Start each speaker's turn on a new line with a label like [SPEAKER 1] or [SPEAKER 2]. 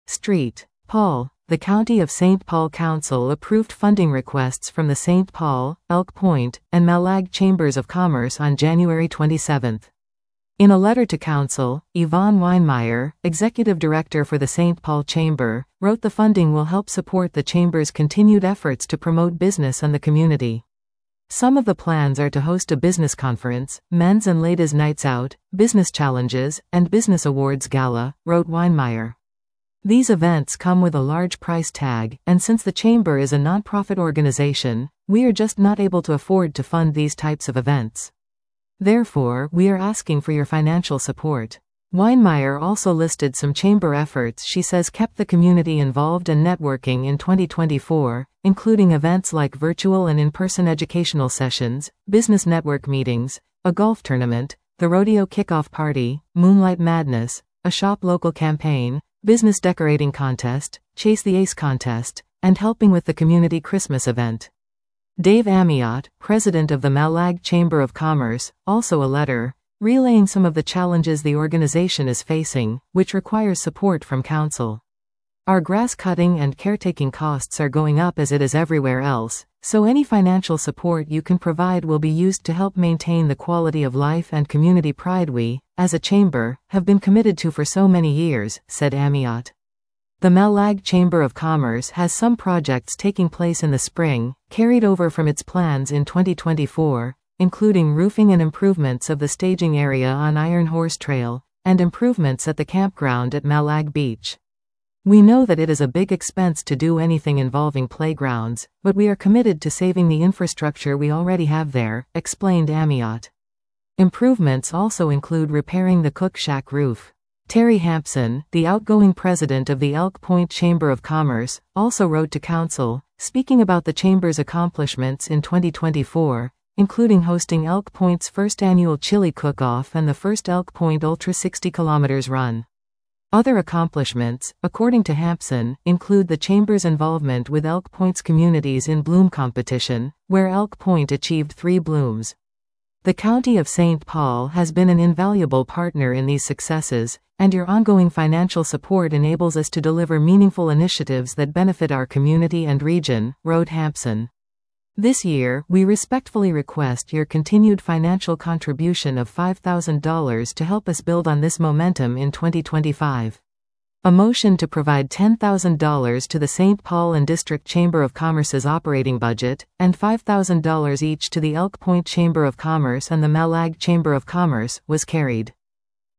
[SPEAKER 1] St. Paul. The County of St. Paul Council approved funding requests from the St. Paul, Elk Point, and Malag Chambers of Commerce on January 27. In a letter to Council, Yvonne Weinmeier, Executive Director for the St. Paul Chamber, wrote the funding will help support the Chamber's continued efforts to promote business and the community. Some of the plans are to host a business conference, men's and ladies' nights out, business challenges, and business awards gala, wrote Weinmeier. These events come with a large price tag, and since the Chamber is a nonprofit organization, we are just not able to afford to fund these types of events. Therefore, we are asking for your financial support. Weinmeier also listed some Chamber efforts she says kept the community involved and networking in 2024, including events like virtual and in-person educational sessions, business network meetings, a golf tournament, the rodeo kickoff party, Moonlight Madness, a shop local campaign, business decorating contest, Chase the Ace contest, and helping with the community Christmas event. Dave Amiot, president of the Malag Chamber of Commerce, also a letter, relaying some of the challenges the organization is facing, which requires support from council. Our grass cutting and caretaking costs are going up as it is everywhere else, so any financial support you can provide will be used to help maintain the quality of life and community pride we, as a chamber, have been committed to for so many years, said Amiot. The Malag Chamber of Commerce has some projects taking place in the spring, carried over from its plans in 2024, including roofing and improvements of the staging area on Iron Horse Trail, and improvements at the campground at Malag Beach. We know that it is a big expense to do anything involving playgrounds, but we are committed to saving the infrastructure we already have there, explained Amiot. Improvements also include repairing the cook shack roof. Terry Hampson, the outgoing president of the Elk Point Chamber of Commerce, also wrote to Council, speaking about the Chamber's accomplishments in 2024, including hosting Elk Point's first annual chili cook-off and the first Elk Point Ultra 60 km run. Other accomplishments, according to Hampson, include the Chamber's involvement with Elk Point's Communities in Bloom competition, where Elk Point achieved 3 blooms. The County of St. Paul has been an invaluable partner in these successes, and your ongoing financial support enables us to deliver meaningful initiatives that benefit our community and region, wrote Hampson. This year, we respectfully request your continued financial contribution of $5,000 to help us build on this momentum in 2025. A motion to provide $10,000 to the St. Paul and District Chamber of Commerce's operating budget, and $5,000 each to the Elk Point Chamber of Commerce and the Malag Chamber of Commerce, was carried.